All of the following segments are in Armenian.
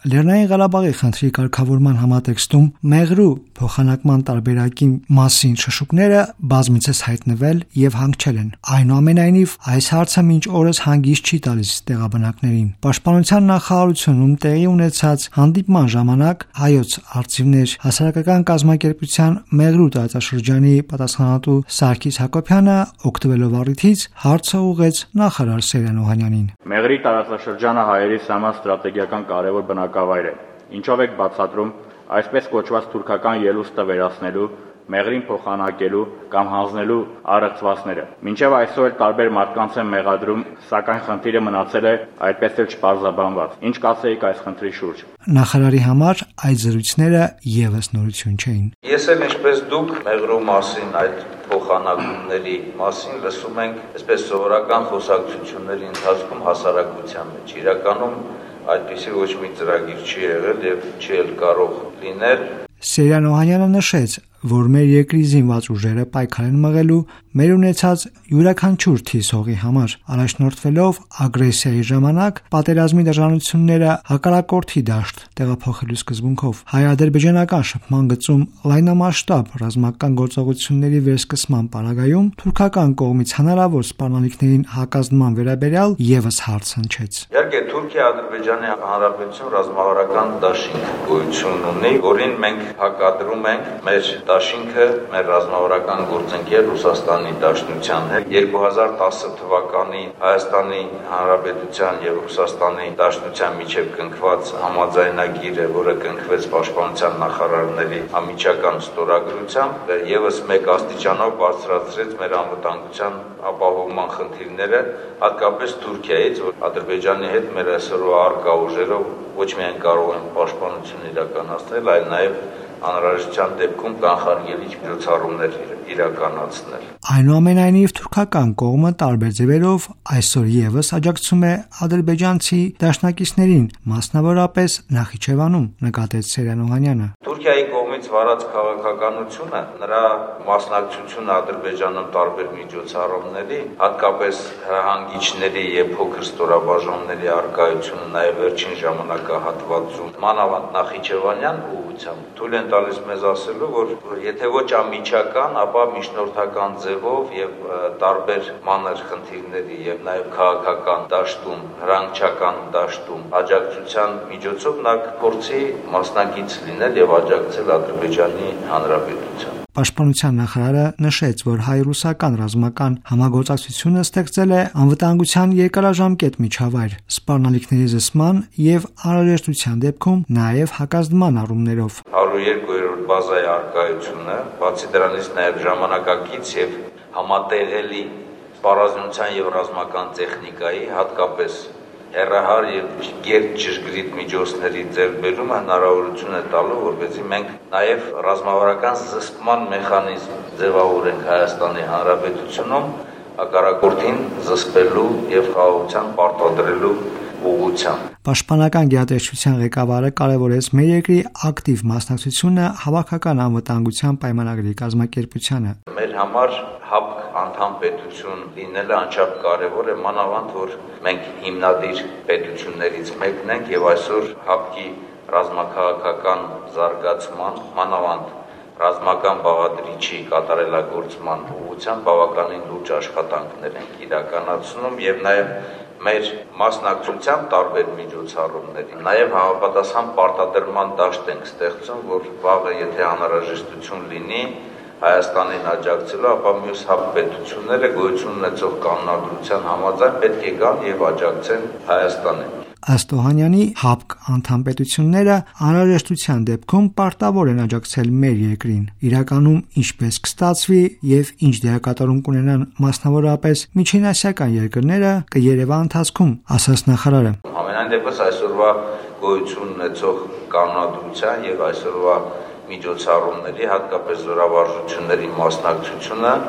Լեռնային Ղարաբաղի խնդրի կարգավորման համատեքստում մեղրու փոխանակման տարբերակի մասին շշուկները բազմիցս հայտնվել եւ հանգչել են։ Այնուամենայնիվ, այս հարցը մինչ օրս հանգիստ չի տալիս տեղաբնակներին։ Պաշտպանության նախարարությունում տեղի ունեցած հանդիպման ժամանակ հայոց արծիվներ հասարակական կազմակերպության մեղրու տարածաշրջանի պատասխանատու Սարգիս Հակոբյանը օգտվելով առիթից հարցը ուղղեց նախարար Սերյան Օհանյանին։ Մեղրի տարածաշրջանը հայերիս համար ստրատեգիական կարևոր բնակավայր է, ինչով եք բացատրում այսպես կոչված թուրքական ելուստը վերացնելու, մեղրին փոխանակելու կամ հանձնելու առեղծվածները։ Մինչև այսօր էլ տարբեր մարդկանց են մեղադրում, սակայն խնդիրը մնացել է այդպես էլ չպարզաբանված։ Ինչ կասեիք այս խնդրի շուրջ։ Նախարարի համար այդ զրույցները եւս նորություն չէին։ Ես էլ ինչպես դուք մեղրու մասին, այդ փոխանակումների մասին լսում ենք այսպես սովորական խոսակցությունների ընթացքում հասարակության մեջ։ Իրականում այդպիսի ոչ մի ծրագիր չի եղել եւ չի էլ կարող լինել։ Սերյան Օհանյանը նշեց, որ մեր երկրի զինված ուժերը պայքար են մղելու մեր ունեցած յուրաքանչյուր թիվ հողի համար, առաջնորդվելով ագրեսիայի ժամանակ պատերազմի դաշնությունները հակառակորդի դաշտ տեղափոխելու սկզբունքով։ Հայ-ադրբեջանական շփման գծում լայնամասշտաբ ռազմական գործողությունների վերսկսման պարագայում թուրքական կողմից հնարավոր սպառնալիքներին հակազդման վերաբերյալ եւս հարց հնչեց։ Իհարկե Թուրքիա-Ադրբեջանի Հանրապետություն ռազմավարական դաշինք գոյություն ունի, որին մենք հակադրում ենք մեր դաշինքը, մեր ռազմավարական գործընկեր Ռուսաստանի Դաշնության հետ 2010 թվականի Հայաստանի Հանրապետության եւ Ռուսաստանի Դաշնության միջև կնքված համաձայնագիրը, որը կնքվեց պաշտպանության նախարարների անմիջական ստորագրությամբ, եւս մեկ աստիճանով բարձրացրեց մեր անվտանգության ապահովման խնդիրները, հատկապես Թուրքիայից, որ Ադրբեջանի հետ մեր այսօրվա առկա ուժերով ոչ միայն կարող են պաշտպանություն իրականացնել, այլ նաեւ անհրաժեշտության դեպքում կանխարգելիչ միջոցառումներ իրականացնել։ Այնուամենայնիվ թուրքական կողմը տարբեր ձևերով այսօր եւս աջակցում է ադրբեջանցի դաշնակիցներին, մասնավորապես Նախիջևանում, նկատեց Սերյան Օհանյանը։ Թուրքիայի կողմից վարած քաղաքականությունը, նրա մասնակցությունը Ադրբեջանում տարբեր միջոցառումների, հատկապես հրահանգիչների եւ փոքր ստորաբաժանումների արկայությունը նաեւ վերջին ժամանակահատվածում, մանավանդ Նախիջևանյան ուղղությամբ թույլ են տալիս մեզ ասելու, որ եթե ոչ անմիջական, ապա միջնորդական ձևով եւ տարբեր մանր խնդիրների եւ նաեւ քաղաքական դաշտում, հրանգչական դաշտում աջակցության միջոցով նա կփորձի մասնակից լինել եւ աջակցել Ադրբեջանի Հանրապետությանը։ Պաշտպանության նախարարը նշեց, որ հայ-ռուսական ռազմական համագործակցությունը ստեղծել է անվտանգության երկարաժամկետ միջավայր, սպառնալիքների զսպման եւ անհրաժեշտության դեպքում նաեւ հակազդման առումներով։ 102-րդ բազայի արկայությունը, բացի դրանից նաեւ ժամանակակից եւ համատեղելի սպառազինության եւ ռազմական տեխնիկայի, հատկապես հեռահար եւ գերճշգրիտ միջոցների ձեռքբերումը հնարավորություն է տալու, որպեսզի մենք նաեւ ռազմավարական զսպման մեխանիզմ ձևավորենք Հայաստանի Հանրապետությունում հակառակորդին զսպելու եւ խաղաղության պարտադրելու ուղղությամբ։ Պաշտպանական գերատեսչության ղեկավարը կարևորեց մեր երկրի ակտիվ մասնակցությունը հավաքական անվտանգության պայմանագրի կազմակերպությանը։ Մեր համար ՀԱՊԿ անդամ պետություն լինելը անչափ կարևոր է, մանավանդ որ մենք հիմնադիր պետություններից մեկն ենք եւ այսօր ՀԱՊԿ-ի ռազմաքաղաքական զարգացման, մանավանդ ռազմական բաղադրիչի կատարելագործման ուղղությամբ բավականին լուրջ աշխատանքներ ենք իրականացնում եւ նաեւ մեր մասնակցությամբ տարբեր միջոցառումների նաեւ համապատասխան պարտադրման դաշտ ենք ստեղծում, որ վաղը եթե անհրաժեշտություն լինի Հայաստանին աջակցելու, ապա մյուս հապպետությունները գոյություն ունեցող կանոնադրության համաձայն պետք է գան եւ աջակցեն Հայաստանին։ Ըստ Օհանյանի ՀԱՊԿ անդամ պետությունները անհրաժեշտության դեպքում պարտավոր են աջակցել մեր երկրին։ Իրականում ինչպես կստացվի եւ ինչ դերակատարում կունենան մասնավորապես միջինասիական երկրները կերևա ընթացքում, ասաց նախարարը։ Ամենայն դեպս այսօրվա գոյություն ունեցող կանոնադրության եւ այսօրվա միջոցառումների, հատկապես զորավարժությունների մասնակցությունը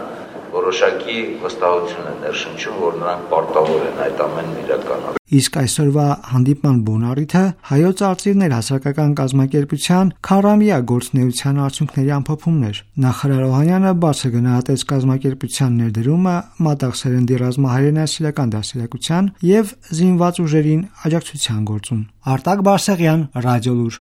որոշակի վստահություն է ներշնչում, որ նրանք պարտավոր են այդ ամենն իրականացնել։ Իսկ այսօրվա հանդիպման բունառիթը հայոց արծիվներ հասարակական կազմակերպության քառամյա գործունեության արդյունքների ամփոփումն էր։ Նախարար Օհանյանը բարձր գնահատեց կազմակերպության ներդրումը մատաղ սերնդի ռազմահայրենասիրական դաստիարակության եւ զինված ուժերին աջակցության գործում։ Արտակ Բարսեղյան, Ռադիոլուր։